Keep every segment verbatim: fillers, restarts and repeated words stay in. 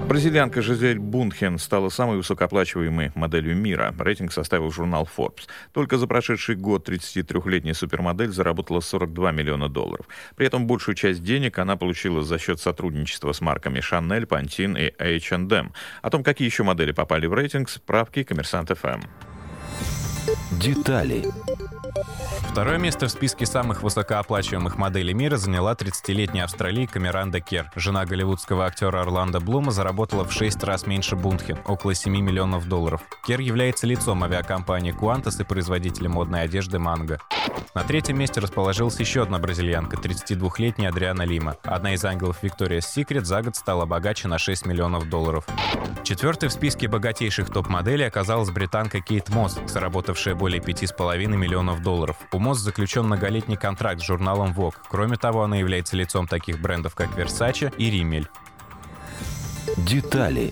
Бразильянка Жизель Бунхен стала самой высокооплачиваемой моделью мира. Рейтинг составил журнал Forbes. Только за прошедший год тридцатитрёхлетняя супермодель заработала сорок два миллиона долларов. При этом большую часть денег она получила за счет сотрудничества с марками Chanel, Pantene и эйч энд эм. О том, какие еще модели попали в рейтинг, справки Коммерсант эф эм. Детали. Второе место в списке самых высокооплачиваемых моделей мира заняла тридцатилетняя австралийка Миранда Кер. Жена голливудского актера Орландо Блума заработала в шесть раз меньше Бунхен, около семи миллионов долларов. Кер является лицом авиакомпании Qantas и производителем модной одежды Mango. На третьем месте расположилась еще одна бразильянка, тридцатидвухлетняя Адриана Лима. Одна из ангелов Victoria's Secret за год стала богаче на шесть миллионов долларов. Четвертой в списке богатейших топ-моделей оказалась британка Кейт Мосс, заработавшая более пяти с половиной миллионов долларов. У Мосс заключен многолетний контракт с журналом Vogue. Кроме того, она является лицом таких брендов, как Versace и Rimmel. Детали.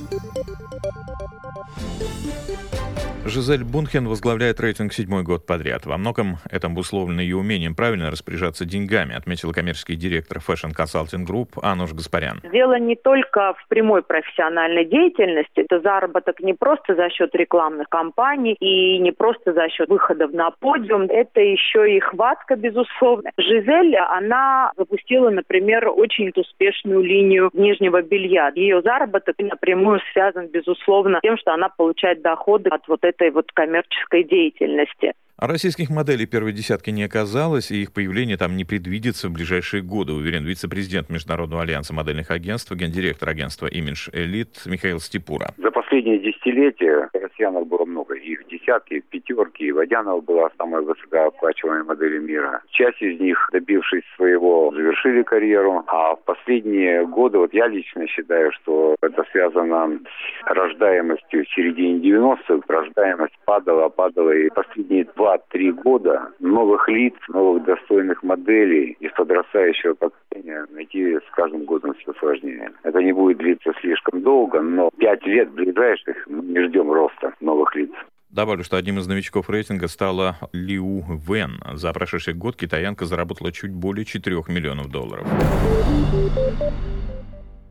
Жизель Бунхен возглавляет рейтинг седьмой год подряд. Во многом это обусловлено ее умением правильно распоряжаться деньгами, отметила коммерческий директор Fashion Consulting Group Ануш Гаспарян. Дело не только в прямой профессиональной деятельности. Это заработок не просто за счет рекламных кампаний и не просто за счет выходов на подиум. Это еще и хватка, безусловно. Жизель, она запустила, например, очень успешную линию нижнего белья. Ее заработок напрямую связан, безусловно, с тем, что она получает доходы от вот этой вот коммерческой деятельности. А российских моделей первой десятки не оказалось, и их появление там не предвидится в ближайшие годы, уверен вице-президент Международного альянса модельных агентств, гендиректор агентства Image Elite Михаил Степура. За последние десятилетия россиянок было много. И в десятке, и в пятерке, и Водянова была самой высокооплачиваемой моделью мира. Часть из них, добившись своего, завершили карьеру. А в последние годы, вот я лично считаю, что это связано с рождаемостью в середине девяностых. Рождаемость падала, падала. И последние два-три года новых лиц, новых достойных моделей из подрастающего поколения найти с каждым годом все сложнее. Это не будет длиться слишком долго, но пять лет ближайших мы не ждем роста новых лиц. Добавлю, что одним из новичков рейтинга стала Лиу Вэн. За прошедший год китаянка заработала чуть более четырёх миллионов долларов.